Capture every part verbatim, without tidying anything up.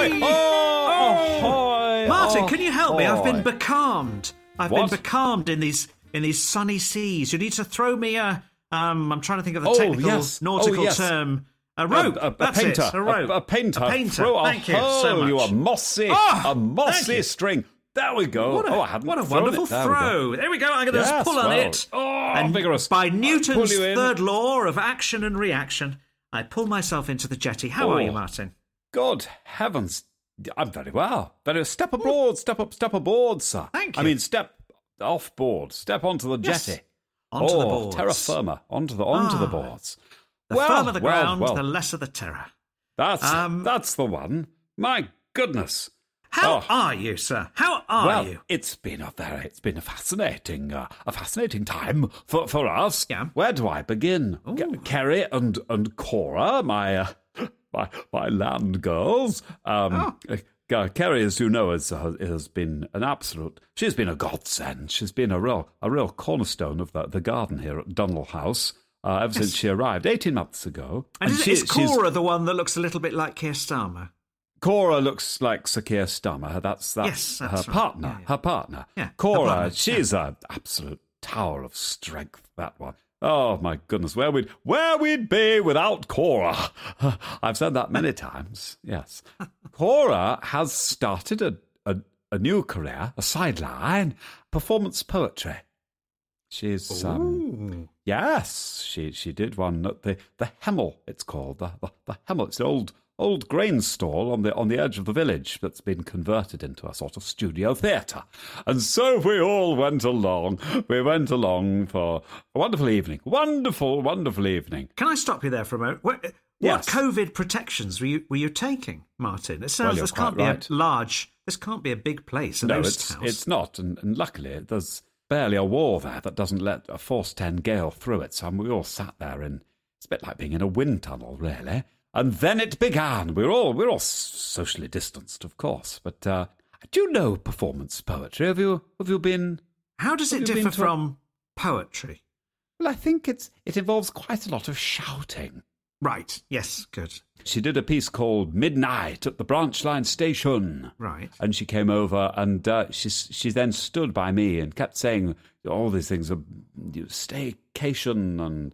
ahoy! Oh, ahoy! Martin, ahoy. can you help me? I've been becalmed. I've What? been becalmed in these in these sunny seas. You need to throw me a. Um, I'm trying to think of the Oh, technical yes. nautical Oh, yes. term. A rope. A, a, a That's painter. it. A rope. A, a painter. A painter. Throw Thank a you hole, so much. you a mossy, Oh, a thank mossy you. string. There we go. What a, oh, I hadn't what a thrown wonderful it. There we go. throw. There we go. I'm going to Yes, pull on well. it. Oh, and vigorous. by Pull Newton's you in. third law of action and reaction, I pull myself into the jetty. How Oh. are you, Martin? Good heavens. I'm very well. Very step aboard, step up, step aboard, sir. Thank I you. mean, step off board, step onto the Yes. jetty. Onto oh, the boards. terra firma, onto the onto Ah. the boards. The well, firmer the well, ground, well. the lesser the terror. That's Um, that's the one. My goodness. How Oh. are you, sir? How are well, you? it's been a very, it's been a fascinating, uh, a fascinating time for, for us. Yeah. Where do I begin? Ooh. G- Kerry and and Cora, my uh, my my land girls. Um, Oh. uh, Kerry, as you know, has uh, has been an absolute. She's been a godsend. She's been a real a real cornerstone of the, the garden here at Dunwell House. Uh, ever since she arrived eighteen months ago. And, is, she- is she's- Cora the one that looks a little bit like Keir Starmer? Cora looks like Sir Keir Starmer. That's that's, Yes, that's her right. partner. Yeah, yeah. Her partner. Yeah, her Cora, partner, she's an absolute tower of strength. That one. Oh my goodness, where we'd where we'd be without Cora. I've said that many times. Yes, Cora has started a, a a new career, a sideline, performance poetry. She's um, Ooh. yes, she she did one at the the Hemel. It's called the the, the Hemel. It's an old old grain stall on the on the edge of the village that's been converted into a sort of studio theatre. And so we all went along. We went along for a wonderful evening. Wonderful, wonderful evening. Can I stop you there for a moment? What, what Yes. COVID protections were you were you taking, Martin? It sounds you're this can't quite be right. a large. This can't be a big place. A No, ghost it's house. it's not, and, and luckily there's barely a wall there that doesn't let a force ten gale through it. So we all sat there, and it's a bit like being in a wind tunnel, really. And then it began. We were all we were all socially distanced, of course. But uh, do you know performance poetry? Have you have you been? How does it Have you been differ to a- from poetry? Well, I think it's it involves quite a lot of shouting. Right. Yes. Good. She did a piece called Midnight at the Branch Line Station. Right. And she came over and uh, she she then stood by me and kept saying all these things of you know, staycation and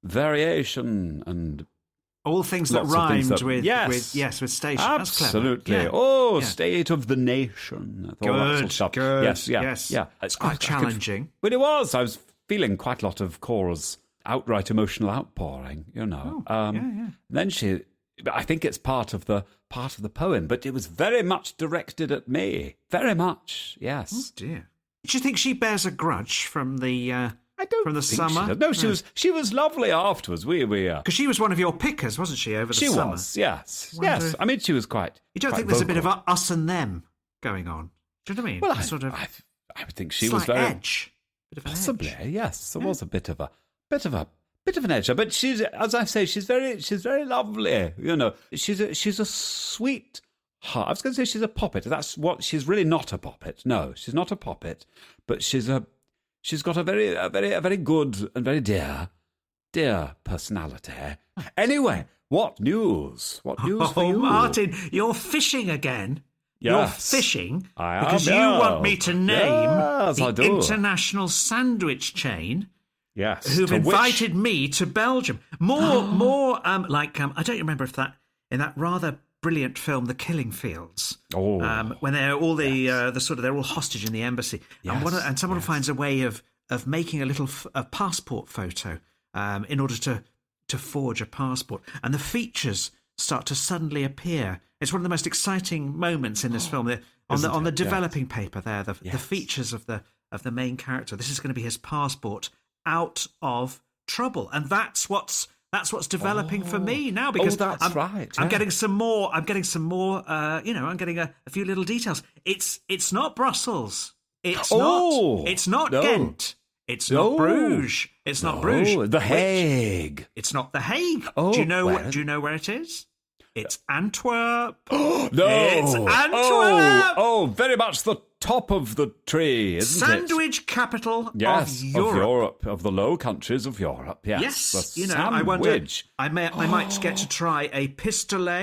variation and All things that lots of things rhymed that- with yes, with yes with station. That's clever. absolutely. Yeah. Oh, Yeah. state of the nation. All that sort of Good. stuff. Good. Yes, yeah, Yes. yeah. It's I- quite I could- challenging. But it was. I was feeling quite a lot of Cora's outright emotional outpouring. You know. Oh, um, yeah, yeah. Then she. I think it's part of the part of the poem, but it was very much directed at me. Very much. Yes. Oh dear. Do you think she bears a grudge from the? Uh, I don't from the think summer? She does. No, she was she was lovely afterwards. We we uh, Because she was one of your pickers, wasn't she, over the she summer? was yes Wonder yes. if- I mean, she was quite. You don't quite think there's a bit of vocal. a us and them going on? Do you know what I mean? Well, A I sort of I, I would think she slight was very edge. Bit of an possibly edge. yes. There Yeah. was a bit of a bit of a bit of an edge, but she's as I say, she's very she's very lovely. You know, she's a, she's a sweet heart. I was going to say she's a poppet. That's what she's really not a poppet. No, she's not a poppet, but she's a she's got a very a very a very good and very dear dear personality. Anyway, what news? What news for Oh, you, Martin, you're fishing again. You're Yes. fishing I am, because you yeah. want me to name Yes, I the do. international sandwich chain Yes, who've to which- invited me to Belgium. More, more um, like um, I don't remember if that in that rather brilliant film, The Killing Fields. Oh, um, when they're all the uh, the sort of they're all hostage in the embassy, and Yes, one and someone yes. finds a way of of making a little f- a passport photo um, in order to to forge a passport, and the features start to suddenly appear. It's one of the most exciting moments in this film. The, on the Isn't on the it? Yes. developing paper there, the the Yes. features of the of the main character. This is going to be his passport out of trouble, and that's what's that's what's developing for me now because Oh, that's I'm, right, I'm yeah. getting some more. I'm getting some more. Uh, you know, I'm getting a, a few little details. It's it's not Brussels. It's Oh, not. It's not no. Ghent. It's No. not Bruges. It's not No, Bruges. The Which- Hague. It's not The Hague. Oh, do you know? where is- Do you know where it is? It's Antwerp. no, It's Antwerp. Oh, oh, very much the top of the tree, isn't it? Sandwich capital Yes, of Europe. of Europe, of the Low Countries of Europe. Yes, Yes, the you know, I wonder. sandwich. I may, I might get to try a pistolet.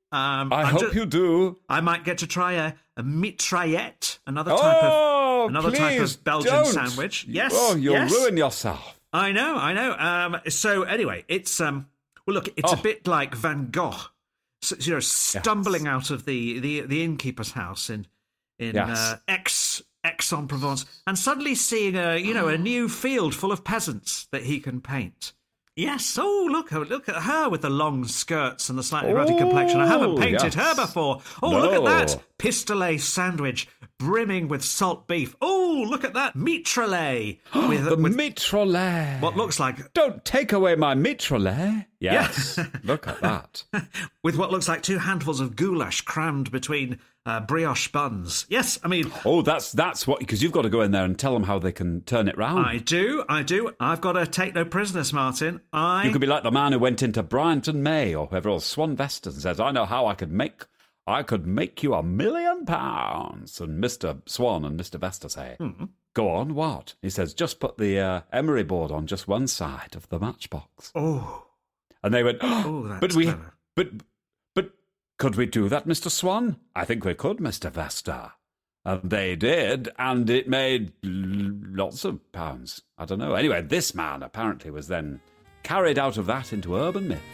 Um, I I'm hope ju- you do. I might get to try a, a mitraillette, another type Oh, of another type please of Belgian don't. sandwich. Yes. Oh, you'll yes. ruin yourself. I know, I know. Um, so anyway, it's um, well, look, it's Oh. a bit like Van Gogh, so, you know, stumbling yes. out of the, the, the innkeeper's house in in yes. uh, Aix Aix-en-Provence, and suddenly seeing a you know a new field full of peasants that he can paint. Yes. Oh, look! Look at her with the long skirts and the slightly ruddy Oh, complexion. I haven't painted yes. her before. Oh, No. look at that pistolet sandwich brimming with salt beef. Oh, look at that mitraillette with The with mitraillette. what looks like Don't take away my mitraillette. Yes. Look at that. with what looks like two handfuls of goulash crammed between uh, brioche buns. Yes, I mean. Oh, that's that's what, because you've got to go in there and tell them how they can turn it round. I do, I do. I've got to take no prisoners, Martin. I. You could be like the man who went into Bryant and May or whoever else, Swan Vest, and says, I know how I could make I could make you a million pounds. And Mister Swan and Mister Vesta say, mm-hmm. Go on, what? He says, just put the uh, emery board on just one side of the matchbox. Oh. And they went, oh, that's but we, clever. but, but could we do that, Mister Swan? I think we could, Mister Vesta. And they did, and it made lots of pounds. I don't know. Anyway, this man apparently was then carried out of that into urban myth.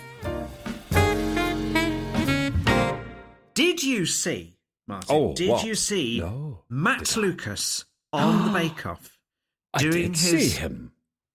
Did you see, Martin? Oh, did what? you see No, Matt did I? Lucas on the Bake Off doing I did his? see him.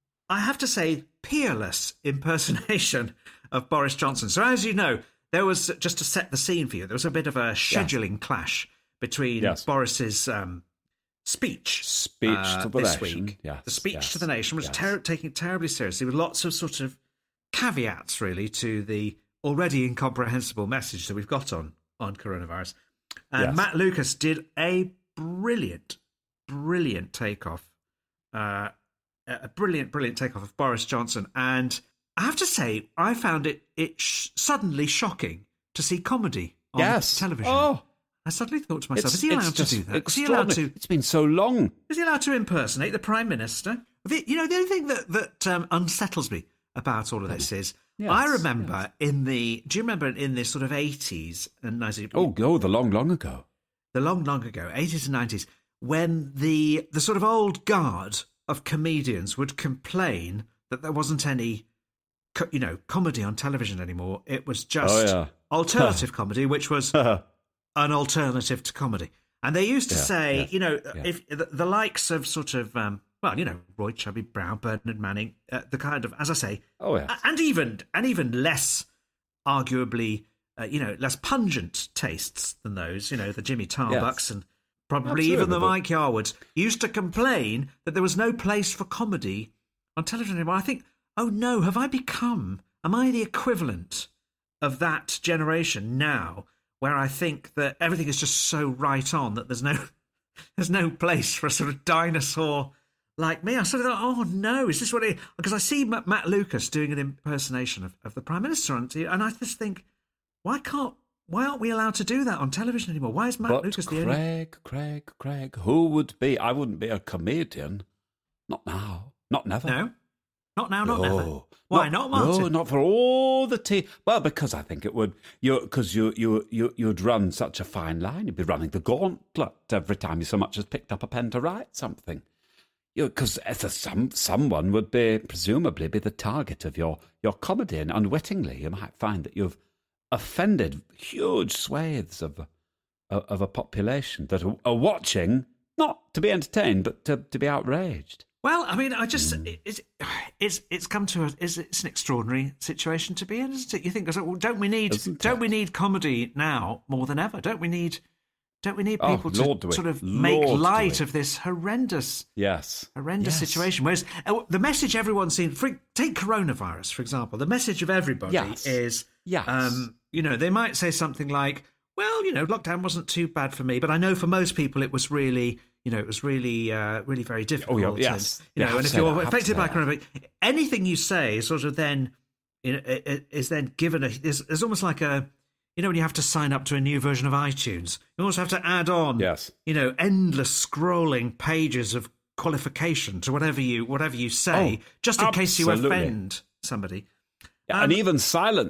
I have to say, peerless impersonation of Boris Johnson. So, as you know, there was, just to set the scene for you, there was a bit of a scheduling yes. clash between yes. Boris's um, speech, speech uh, to the this nation. week. Yes, the speech yes, to the nation was yes. ter- taking it terribly seriously, with lots of sort of caveats, really, to the already incomprehensible message that we've got on on coronavirus. And Yes. Matt Lucas did a brilliant, brilliant takeoff, uh, a brilliant, brilliant takeoff of Boris Johnson. And I have to say, I found it it sh- suddenly shocking to see comedy on Yes. television. Oh. I suddenly thought to myself, It's, is he it's allowed to just do that? Is he allowed extraordinary. to? It's been so long. Is he allowed to impersonate the Prime Minister? The, you know, the only thing that, that um, unsettles me about all of this is Yes, I remember yes. in the, do you remember in the sort of eighties and nineties? Oh, oh, the long, long ago. The long, long ago, eighties and nineties, when the the sort of old guard of comedians would complain that there wasn't any, co- you know, comedy on television anymore. It was just Oh, yeah. alternative comedy, which was an alternative to comedy. And they used to Yeah, say, yeah, you know, yeah. if the, the likes of sort of, um, well, you know, Roy Chubby Brown, Bernard Manning, uh, the kind of, as I say, Oh, yes. a- and even and even less, arguably, uh, you know, less pungent tastes than those. You know, the Jimmy Tarbucks Yes. and probably Absolutely, even the but- Mike Yarwoods used to complain that there was no place for comedy on television anymore. I think, oh no, have I become? Am I the equivalent of that generation now, where I think that everything is just so right on that there's no there's no place for a sort of dinosaur like me? I sort of thought, oh no, is this what it? Because I see Matt Matt Lucas doing an impersonation of, of the Prime Minister on T V, and I just think, why can't, why aren't we allowed to do that on television anymore? Why is Matt But Lucas the Craig, only? Craig, Craig, who would be? I wouldn't be a comedian. Not now. Not never. No, not now, not No. never. Why not, Martin? No, not for all the tea. Well, because I think it would. You because you you you you'd run such a fine line. You'd be running the gauntlet every time you so much as picked up a pen to write something. You because some someone would be presumably be the target of your your comedy, and unwittingly you might find that you've offended huge swathes of of a population that are, are watching not to be entertained but to to be outraged. Well, I mean, I just it's it's it's come to a it's, it's an extraordinary situation to be in, isn't it? You think, well, don't we need Isn't don't it? we need comedy now more than ever? Don't we need don't we need Oh, people Lord, to do we. sort of make Lord, do light we. of this horrendous Yes, horrendous Yes. situation? Whereas uh, the message everyone's seen, for, take coronavirus for example, the message of everybody Yes. is, Yes. um, you know, they might say something like, well, you know, lockdown wasn't too bad for me, but I know for most people it was really. You know, it was really, uh, really very difficult. Oh, yeah, yes. And, you Yeah, know, have and to if say you're that, have to affected say by that. coronavirus, anything you say sort of then you know, it, it is then given a. It's, it's almost like a, you know, when you have to sign up to a new version of iTunes, you almost have to add on, Yes. you know, endless scrolling pages of qualification to whatever you whatever you say, Oh, just in case you absolutely. offend somebody. Yeah, Um, and even silence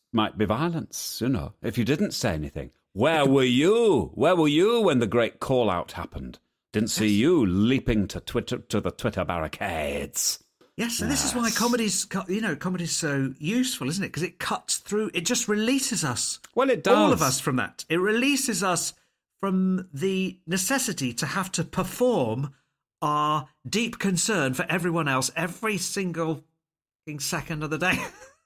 might be violence, you know, if you didn't say anything. Where were you? Where were you when the great call-out happened? Didn't see yes. you leaping to Twitter to the Twitter barricades. Yes, and yes. this is why comedy's, you know, comedy's so useful, isn't it? Because it cuts through, it just releases us. Well, it does. All of us from that. It releases us from the necessity to have to perform our deep concern for everyone else every single second of the day.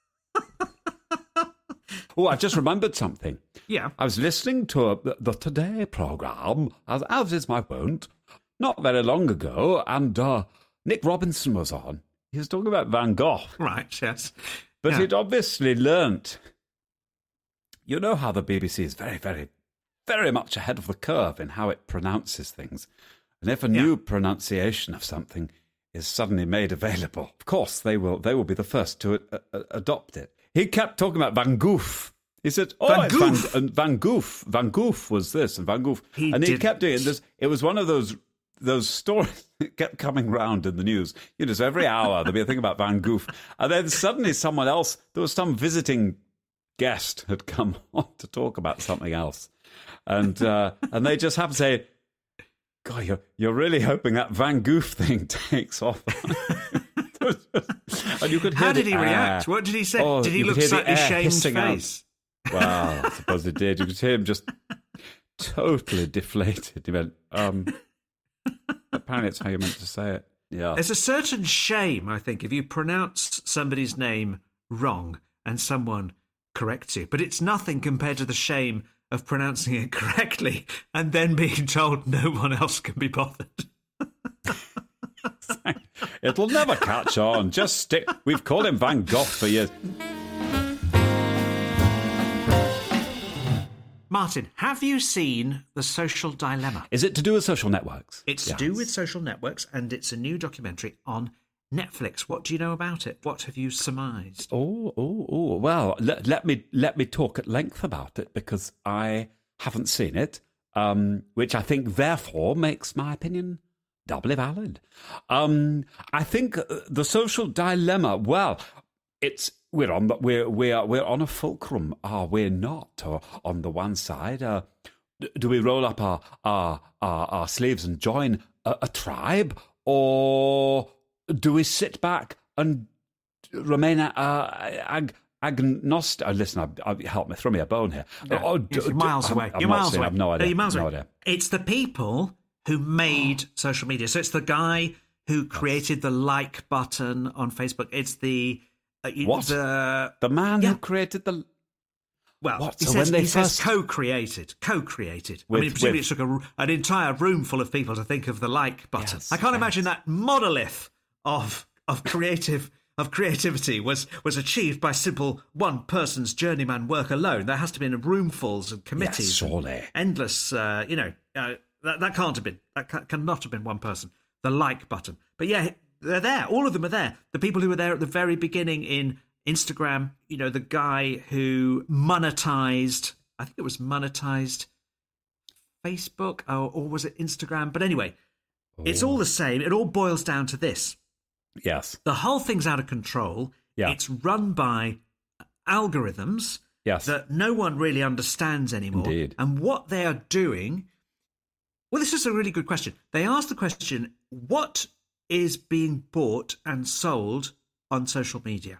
Oh, I just remembered something. Yeah. I was listening to a, the, the Today programme, as, as is my wont, not very long ago, and uh, Nick Robinson was on. He was talking about Van Gogh. Right, yes. But yeah. he'd obviously learnt. You know how the B B C is very, very, very much ahead of the curve in how it pronounces things. And if a yeah. new pronunciation of something is suddenly made available, of course, they will they will be the first to uh, uh, adopt it. He kept talking about Van Gogh. He said, oh, Van Gogh. Van, and Van Gogh. Van Gogh was this, and Van Gogh. He and he didn't. kept doing it. It was one of those those stories that kept coming round in the news. You know, so every hour there'd be a thing about Van Gogh. And then suddenly someone else, there was some visiting guest had come on to talk about something else. And uh, and they just happened to say, God, you're, you're really hoping that Van Gogh thing takes off. And you could hear How did the he air. react? What did he say? Oh, did he you look could hear the slightly air shamed hissing face? out. Well, I suppose it did. You could hear him just totally deflated. He went, um, apparently it's how you're meant to say it. Yeah. There's a certain shame, I think, if you pronounce somebody's name wrong and someone corrects you. But it's nothing compared to the shame of pronouncing it correctly and then being told no one else can be bothered. It'll never catch on. Just stick. We've called him Van Gogh for years. Martin, have you seen The Social Dilemma? Is it to do with social networks? It's yes. to do with social networks, and it's a new documentary on Netflix. What do you know about it? What have you surmised? Oh, oh, oh. Well, let, let me let me talk at length about it because I haven't seen it, um, which I think therefore makes my opinion doubly valid. Um, I think The Social Dilemma. Well, it's we're on we're we're we're on a fulcrum, are we not? Or on the one side, uh, do we roll up our our our, our sleeves and join a, a tribe, or do we sit back and remain uh, ag, agnostic? Oh, listen, I, I, help me, throw me a bone here. No, oh, do, you're miles I'm, away. I'm you're miles seen, away. I have no idea. No, you're miles no away. Idea. It's the people who made social media. So it's the guy who created the like button on Facebook. It's the uh, what the the man yeah. who created the. Well, what? he, So says, when they he first... says co-created, co-created. With, I mean, presumably with... it took a, an entire room full of people to think of the like button. Yes, I can't yes. imagine that monolith of of creative of creativity was was achieved by simple one person's journeyman work alone. There has to be roomfuls and committees, yes, surely, endless. Uh, you know, uh, that that can't have been that ca- cannot have been one person. The like button, but yeah, they're there. All of them are there. The people who were there at the very beginning in Instagram, you know, the guy who monetized, I think it was monetized Facebook, or, or was it Instagram? But anyway, oh. It's all the same. It all boils down to this. Yes. The whole thing's out of control. Yeah. It's run by algorithms yes. that no one really understands anymore. Indeed. And what they are doing, well, this is a really good question. They ask the question, what is being bought and sold on social media?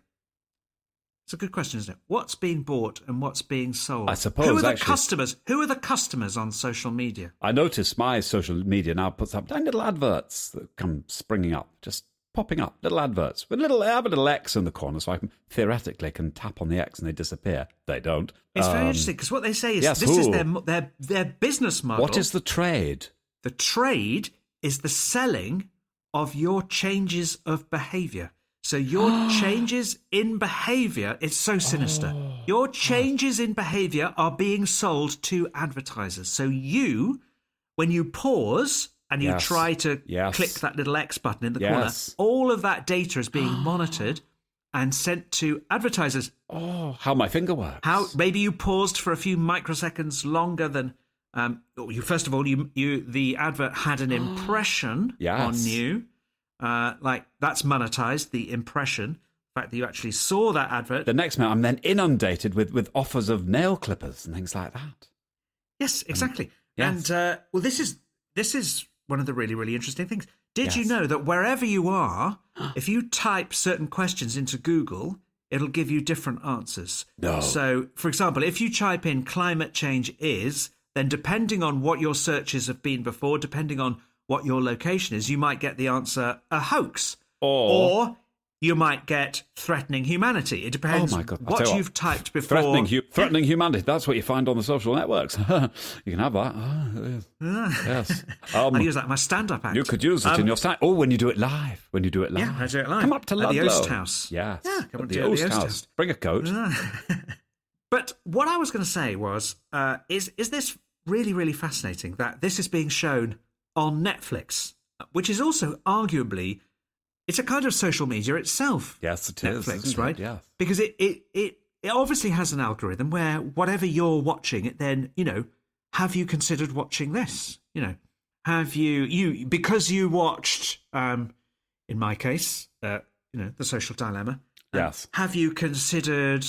It's a good question, isn't it? What's being bought and what's being sold? I suppose, Who are the actually, customers? Who are the customers on social media? I notice my social media now puts up tiny little adverts that come springing up, just popping up, little adverts with little, I have a little X in the corner, so I can theoretically can tap on the X and they disappear. They don't. It's um, very interesting because what they say is yes, this ooh. is their their their business model. What is the trade? The trade is the selling of your changes of behaviour. So your changes in behaviour, it's so sinister. Oh, your changes in behaviour are being sold to advertisers. So you, when you pause and you yes. try to yes. click that little X button in the yes. corner, all of that data is being monitored and sent to advertisers. Oh, how my finger works. How maybe you paused for a few microseconds longer than um, you. First of all, you you the advert had an impression yes. on you. Uh, like that's monetized, the impression. The fact that you actually saw that advert. The next minute, I'm then inundated with, with offers of nail clippers and things like that. Yes, exactly. And, and yes. uh, well, this is this is one of the really, really interesting things. Did Yes. you know that wherever you are, if you type certain questions into Google, it'll give you different answers? No. So, for example, if you type in climate change is, then depending on what your searches have been before, depending on what your location is, you might get the answer a hoax. Or, Or you might get threatening humanity. It depends Oh my God, I'll what tell you you've what, typed before. threatening, hu- threatening humanity. That's what you find on the social networks. You can have that. Oh, yes. yes. Um, I use that in my stand-up act. You could use it Um, in your site. Oh, when you do it live. When you do it live. Yeah, I do it live. Come up to At the Ludlow. Oast House. Yes. Yeah, come at and the do it at the Oast Oast House. House. Bring a coat. But what I was going to say was, uh, is is this really, really fascinating that this is being shown on Netflix, which is also arguably, it's a kind of social media itself. Yes, it is. Netflix, isn't it? right? Yes. Because it, it, it, it obviously has an algorithm where whatever you're watching, it then, you know, have you considered watching this? You know, have you, you because you watched, um, in my case, uh, you know, The Social Dilemma. um, Yes. Have you considered,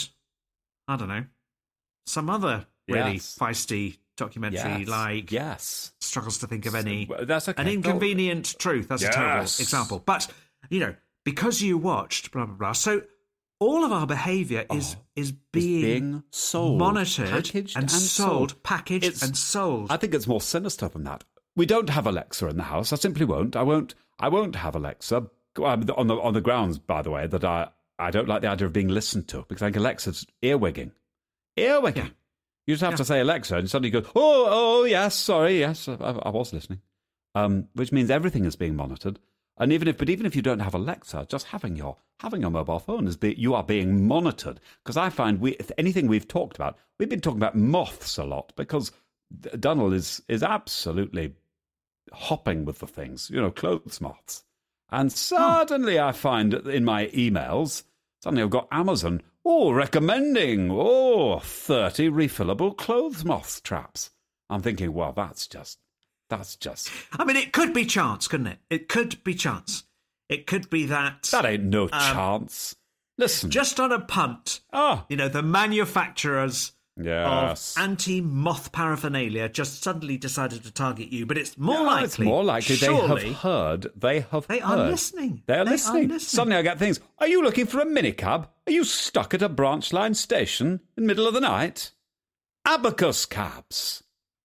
I don't know, some other really Yes. feisty documentary Yes. like Yes. struggles to think of any Well, that's okay. an inconvenient truth. That's a terrible Yes. example. But, you know, because you watched blah, blah, blah. So all of our behaviour is, Oh, is It's being, being sold, monitored packaged and, sold, packaged It's- and sold. I think it's more sinister than that. We don't have Alexa in the house. I simply won't. I won't. I won't have Alexa on the on the grounds, by the way, that I I don't like the idea of being listened to because I think Alexa's earwigging. Earwigging. Yeah. You just have Yeah. to say Alexa, and suddenly you go, oh, oh, yes, sorry, yes, I, I was listening. Um, which means everything is being monitored. And even if, but even if you don't have Alexa, just having your having your mobile phone is be, you are being monitored. Because I find we, if anything we've talked about, we've been talking about moths a lot because Donald is is absolutely hopping with the things, you know, clothes moths. And suddenly I find in my emails, suddenly I've got Amazon, oh, recommending, oh, thirty refillable clothes moths traps. I'm thinking, well, that's just, that's just, I mean, it could be chance, couldn't it? It could be chance. It could be that... that ain't no Um, chance. Listen. Just on a punt, Ah, you know, the manufacturers yes. of anti-moth paraphernalia just suddenly decided to target you. But it's more No, likely... It's more likely surely, they have heard. They have They heard. are listening. They are They are listening. listening. Suddenly I get things. Are you looking for a minicab? Are you stuck at a branch line station in the middle of the night? Abacus cabs.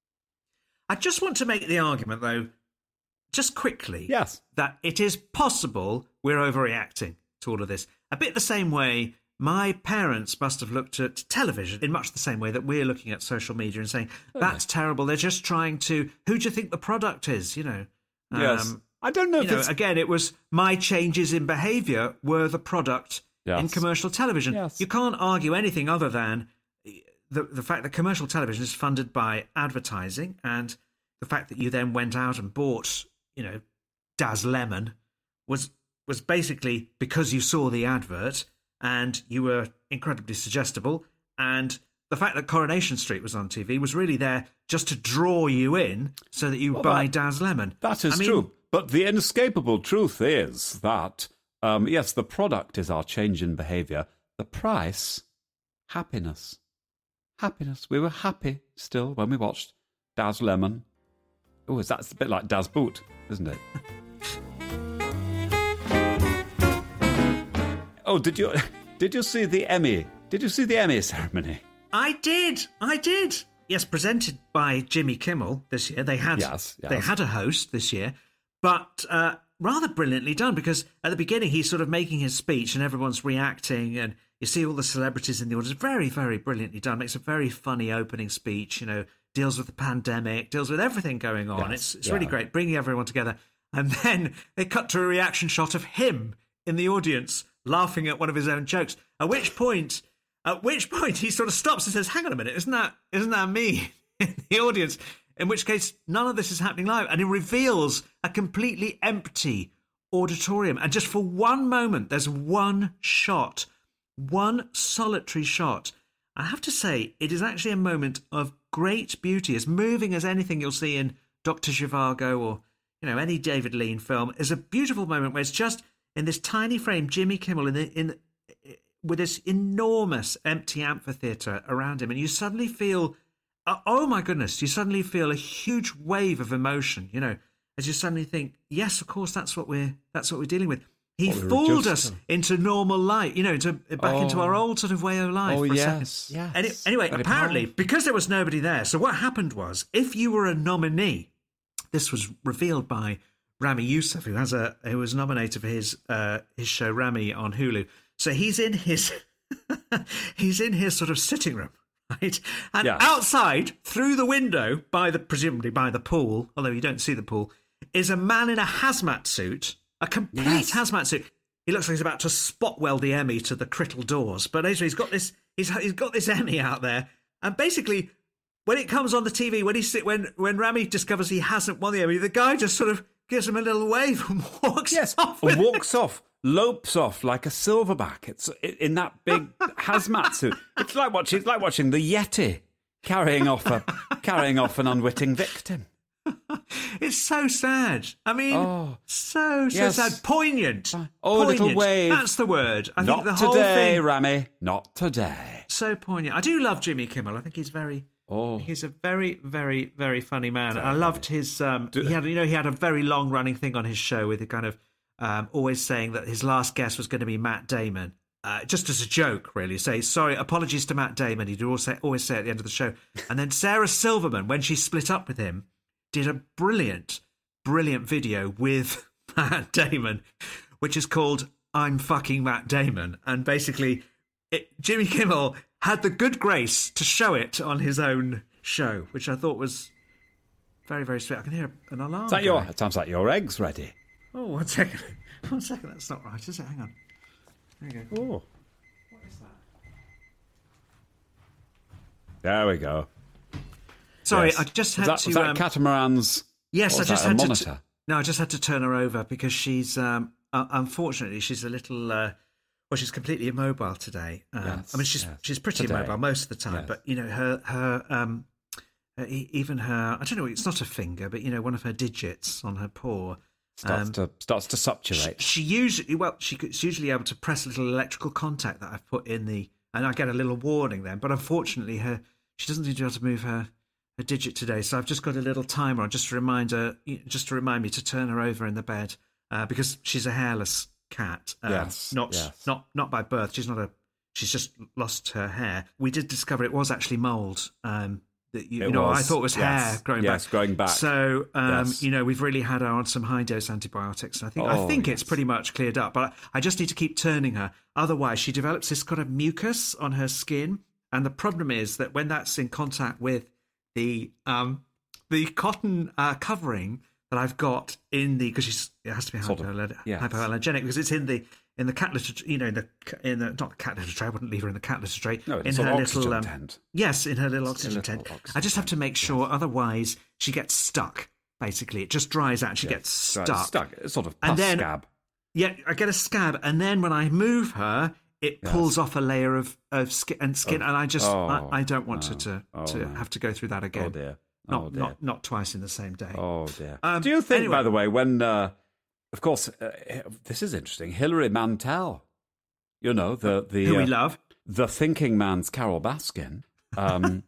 I just want to make the argument, though, just quickly, Yes. that it is possible we're overreacting to all of this. A bit the same way my parents must have looked at television in much the same way that we're looking at social media and saying, that's terrible. They're just trying to, who do you think the product is, you know? Yes. Um, I don't know you if know, it's... again, it was my changes in behaviour were the product Yes. in commercial television. Yes. You can't argue anything other than the the fact that commercial television is funded by advertising, and the fact that you then went out and bought, you know, Daz Lemon was was basically because you saw the advert and you were incredibly suggestible, and the fact that Coronation Street was on T V was really there just to draw you in so that you Well, buy that- Daz Lemon. That is I mean, true. But the inescapable truth is that, um, yes, the product is our change in behaviour. The price, happiness. Happiness. We were happy still when we watched Daz Lemon. Oh, that's a bit like Daz Boot, isn't it? Oh, did you did you see the Emmy? Did you see the Emmy ceremony? I did. I did. Yes, presented by Jimmy Kimmel this year. They had Yes, yes. they had a host this year, but uh, rather brilliantly done because at the beginning he's sort of making his speech and everyone's reacting, and you see all the celebrities in the audience. Very, very brilliantly done. Makes a very funny opening speech. You know, deals with the pandemic, deals with everything going on. Yes, it's it's yeah. really great, bringing everyone together. And then they cut to a reaction shot of him in the audience laughing at one of his own jokes. At which point. At which point he sort of stops and says, hang on a minute, isn't that isn't that me in the audience? In which case, none of this is happening live. And he reveals a completely empty auditorium. And just for one moment, there's one shot, one solitary shot. I have to say, it is actually a moment of great beauty, as moving as anything you'll see in Doctor Zhivago or, you know, any David Lean film. Is a beautiful moment where it's just in this tiny frame, Jimmy Kimmel in the, in with this enormous empty amphitheatre around him, and you suddenly feel, uh, oh my goodness, you suddenly feel a huge wave of emotion, you know, as you suddenly think, yes, of course, that's what we're that's what we're dealing with. He What we were fooled just- us into normal life, you know, into, back Oh. into our old sort of way of life. Oh, for a yes, second. yes. Any, anyway, Very apparently, powerful. because there was nobody there, so what happened was, if you were a nominee, this was revealed by Rami Youssef, who has a who was nominated for his uh, his show Rami on Hulu. So he's in his he's in his sort of sitting room, right? And Yes. outside, through the window, by the presumably by the pool, although you don't see the pool, is a man in a hazmat suit, a complete Yes. hazmat suit. He looks like he's about to spot weld the Emmy to the Crittall doors, but basically he's got this he's he's got this Emmy out there, and basically when it comes on the T V, when he sit when when Rami discovers he hasn't won the Emmy, the guy just sort of gives him a little wave and walks Yes, off. With and walks off, lopes off like a silverback. It's in that big hazmat suit. It's like watching, it's like watching the Yeti carrying off a carrying off an unwitting victim. It's so sad. I mean, Oh. so so Yes. sad, poignant. Oh, a little Poignant. wave. That's the word. I Not think the whole today, thing Rami. Not today. so poignant. I do love Jimmy Kimmel. I think he's very. Oh, He's a very, very, very funny man. I loved his. Um, Do- he had, you know, he had a very long-running thing on his show with a kind of um, always saying that his last guest was going to be Matt Damon, uh, just as a joke, really. Say sorry, apologies to Matt Damon. He'd always say, always say at the end of the show. And then Sarah Silverman, when she split up with him, did a brilliant, brilliant video with Matt Damon, which is called "I'm Fucking Matt Damon," and basically, it, Jimmy Kimmel had the good grace to show it on his own show, which I thought was very, very sweet. I can hear an alarm. is that your? going. It sounds like your eggs ready. Oh, one second. One second. That's not right, is it? Hang on. There you go. Oh, What is that? there we go. Sorry, Yes. I just Was had that, to. was that um, Catamaran's? yes, or I was just that a had to. monitor? T- no, I just had to turn her over because she's. Um, uh, unfortunately, she's a little. Uh, well, she's completely immobile today. Um, Yes, I mean, she's yes. she's pretty Today. immobile most of the time, Yes. but you know, her her um, uh, e- even her. I don't know. It's not a finger, but you know, one of her digits on her paw. Starts um, to starts to She, subtulate. she usually, well, she could, she's usually able to press a little electrical contact that I've put in the, and I get a little warning then. But unfortunately, her she doesn't seem to be able to move her, her digit today. So I've just got a little timer on just to remind her, just to remind me to turn her over in the bed uh, because she's a hairless cat. Um, Yes, not yes. not not by birth. She's not a. She's just lost her hair. We did discover it was actually mold. Um, that you, It you know, I was, thought it was yes, hair growing yes, back. growing back. So, um, Yes. you know, we've really had her on some high dose antibiotics. And I think I Oh, think it's yes. pretty much cleared up. But I just need to keep turning her. Otherwise, she develops this kind of mucus on her skin. And the problem is that when that's in contact with the um, the cotton uh, covering that I've got in the, because she's it has to be Sort of, hypoaller- yes. hypoallergenic because it's in the in the cat litter, you know, in the in the not the cat litter tray. I wouldn't leave her in the cat litter tray. No, in it's her an little oxygen um, tent. yes, in her little It's a oxygen little tent. oxygen I just have to tent, make sure, otherwise she gets stuck. Basically, it just dries out and she Yes, gets right, stuck. Stuck. It's sort of And pus then- scab. Yeah, I get a scab, and then when I move her, it Yes. pulls off a layer of, of skin and skin, Of- and I just oh, I, I don't want her no. to Oh, to no. have to go through that again. Oh dear. Not Oh dear. not not twice in the same day. Oh dear. Um, Do you think, anyway. by the way, when, uh, of course, uh, this is interesting. Hilary Mantel, you know, the the Who we uh, love. the thinking man's Carol Baskin, um,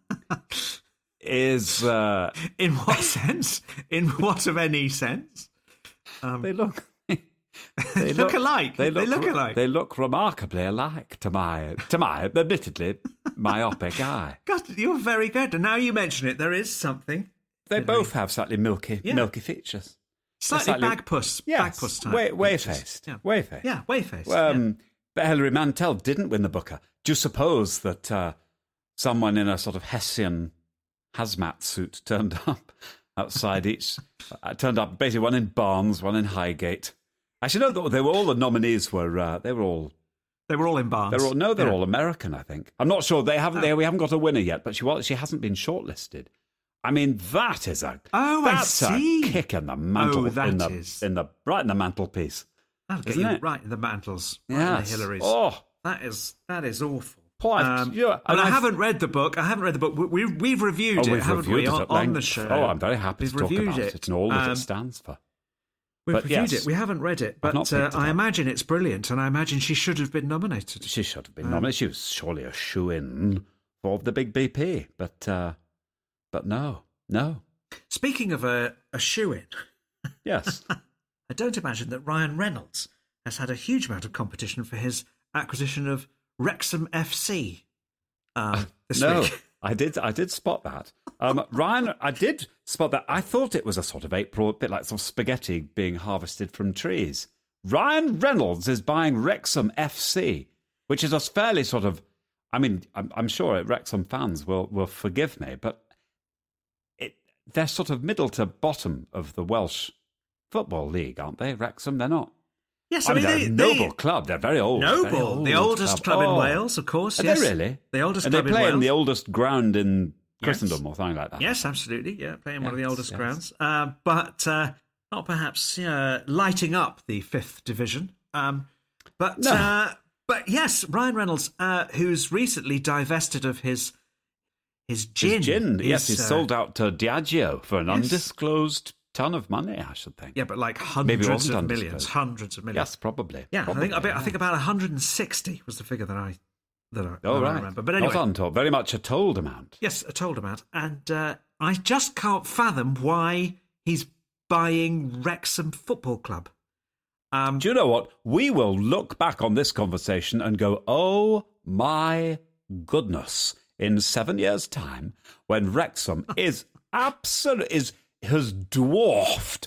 is uh, In what sense? In what of any sense? Um, they look they look alike. They They look, look alike. They look remarkably alike to my to my admittedly myopic eye. God, you're very good. And now you mention it, there is something They Hilary. both have slightly milky Yeah. milky features. slightly, Slightly- bag puss, Yes, bag puss type. way, way features. faced, Yeah, way faced. yeah, way faced. Um, But Hilary Mantel didn't win the Booker. Do you suppose that uh, someone in a sort of Hessian hazmat suit turned up outside each? Uh, turned up basically one in Barnes, one in Highgate. Actually, no, they were all the nominees were. Uh, they were all. They were all in Barnes. They're all no, they're Yeah. all American. I think. I'm not sure they haven't. They, we haven't got a winner yet, but she was. She hasn't been shortlisted. I mean, that is a. Oh, I that's see. a kick in the mantle. Oh, that in the, is. in the right in the mantelpiece. That'll get Isn't you it? right in the mantles. Right Yes. in the Hillarys. Oh, That is that is awful. Poor- Um, yeah, and and I I've- haven't read the book. I haven't read the book. We, we, we've reviewed Oh, it, we've haven't reviewed we, it on, at on length. the show? Oh, I'm very happy We've to talk reviewed about it. it and all that Um, it stands for. We've But reviewed yes, it. We haven't read it, I've but not uh, picked it I up. imagine it's brilliant, and I imagine she should have been nominated. She should have been nominated. She was surely a shoo-in for the Big B P, but uh, but no, no. Speaking of a, a shoe-in, Yes. I don't imagine that Ryan Reynolds has had a huge amount of competition for his acquisition of Wrexham F C um, this no, week. I did. I did spot that. Um, Ryan, I did spot that. I thought it was a sort of April, a bit like some spaghetti being harvested from trees. Ryan Reynolds is buying Wrexham F C, which is a fairly sort of. I mean, I'm, I'm sure Wrexham fans will will forgive me, but it, they're sort of middle to bottom of the Welsh Football League, aren't they? Wrexham, they're not. Yes, I, I mean, mean, they're they, a they, noble club. They're very old. Noble, very old the oldest club, Oh. in Wales, of course. Are yes. they really? The oldest and club they in play Wales. in the oldest ground in Yes. Christendom or something like that. Yes, absolutely. Yeah, playing one of the Yes, oldest yes. grounds, uh, but uh, not perhaps uh, lighting up the fifth division. Um, but No. uh, but yes, Ryan Reynolds, uh, who's recently divested of his his gin. His gin. his, Yes, he's uh, sold out to Diageo for an yes. undisclosed ton of money, I should think. Yeah, but like Maybe it hundreds wasn't of millions, undisclosed. hundreds of millions. Yes, probably. Yeah, probably, I think I, bet, I yeah. think about one hundred sixty was the figure that I that I, Oh, that I right. remember. But anyway, Not untold. Very much a told amount. yes, a told amount, and uh, I just can't fathom why he's buying Wrexham Football Club. Um, Do you know what? We will look back on this conversation and go, oh my goodness, in seven years' time, when Wrexham is absolutely, is, has dwarfed,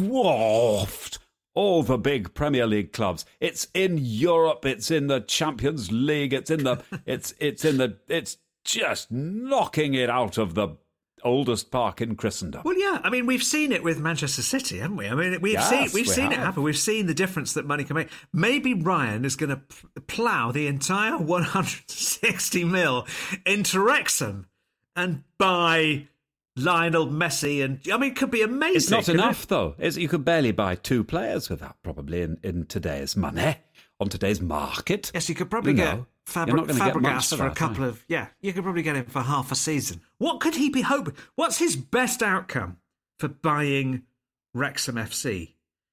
dwarfed all the big Premier League clubs. It's in Europe, it's in the Champions League, it's in the, it's, it's in the, it's just knocking it out of the oldest park in Christendom. Well, yeah. I mean, we've seen it with Manchester City, haven't we? I mean, we've Yes, seen we've we seen it have. happen. We've seen the difference that money can make. Maybe Ryan is going to p- plough the entire one hundred sixty mil into Wrexham and buy Lionel Messi, and I mean, it could be amazing. It's not couldn't enough, it? though. It's, you could barely buy two players with that, probably, in, in today's money, on today's market. Yes, you could probably You get know, Fabri- you're not gonna get much Fabregas for for a that, couple are you? of yeah. You could probably get him for half a season. What could he be hoping? What's his best outcome for buying Wrexham F C?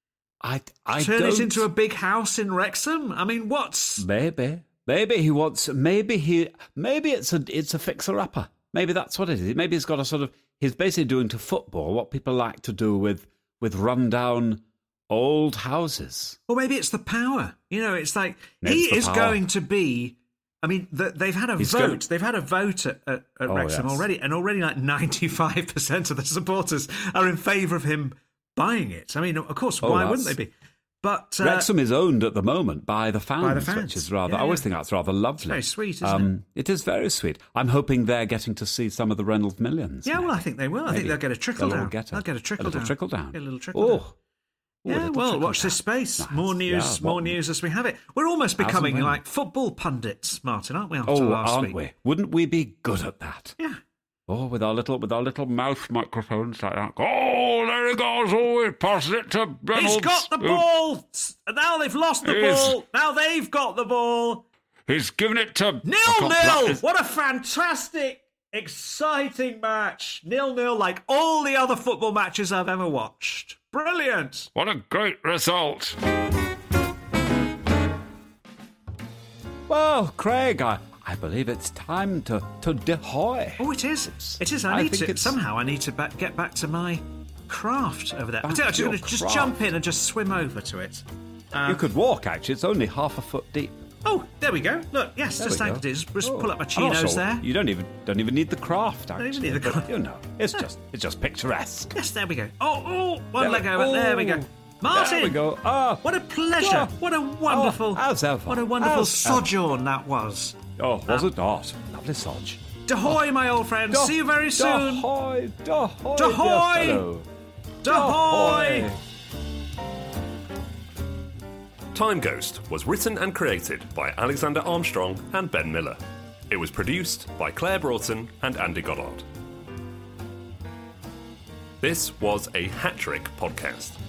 I, I Turn don't... it into a big house in Wrexham? I mean, what's Maybe. Maybe he wants... Maybe he... Maybe it's a, it's a fixer-upper. Maybe that's what it is. Maybe he's got a sort of... He's basically doing to football what people like to do with, with run-down old houses. Or maybe it's the power. You know, it's like Maybe he it's the is power. going to be. I mean, the, they've had a He's vote. going- They've had a vote at, at, at Oh, Wrexham yes. already, and already like ninety-five percent of the supporters are in favour of him buying it. I mean, of course, Oh, why that's- wouldn't they be? But uh, Wrexham is owned at the moment by the fans, By the fans. which is rather... Yeah, I always yeah. think that's rather lovely. very sweet, isn't um, it? It is very sweet. I'm hoping they're getting to see some of the Reynolds millions. yeah, well, I maybe. think they will. I think Maybe. they'll get a trickle They'll all down. get a- They'll get a trickle little down. trickle down. Get a little trickle Oh. down. Ooh, a Yeah, little well, trickle watch this down. space. Nice. More news, Yeah, more what- news as we have it. We're almost As and becoming when. like football pundits, Martin, aren't we? After Oh, last aren't week, we? Wouldn't we be good at that? yeah. Oh, with our little with our little mouth microphones like that. Oh, there he goes. Oh, he passes it to Reynolds. He's got the Oh, ball. Now they've lost the He's- ball. Now they've got the ball. He's given it to... I Nil can't nil. pla- What a fantastic, exciting match. Nil nil, like all the other football matches I've ever watched. Brilliant. What a great result. Well, Craig, I, I believe it's time to, to dehoy. Oh, it is. It is. I I need think to it's- somehow. I need to back, get back to my craft over there. I Back tell you, I'm to just your going to just craft. jump in and just swim over to it. Uh, You could walk, actually. It's only half a foot deep. Oh, there we go. Look, yes, There just we like go. it is. Just Oh, pull up my I'm not chinos sure- there. You don't even don't even need the craft, actually. even need the but, craft. You know, it's just it's just picturesque. Yes, there we go. Oh, oh, one There leg we- over. There we go. oh, Martin. There we go. Ah, What a pleasure. Oh. What a wonderful, Oh, as ever. what a wonderful As ever. sojourn that was. oh, was it not? Lovely Sodge. Dahoy, my old friend. See you very soon. Dahoy, dahoy, Dahoy. dear fellow. Dahoy. Time Ghost was written and created by Alexander Armstrong and Ben Miller. It was produced by Claire Broughton and Andy Goddard. This was a Hat Trick podcast.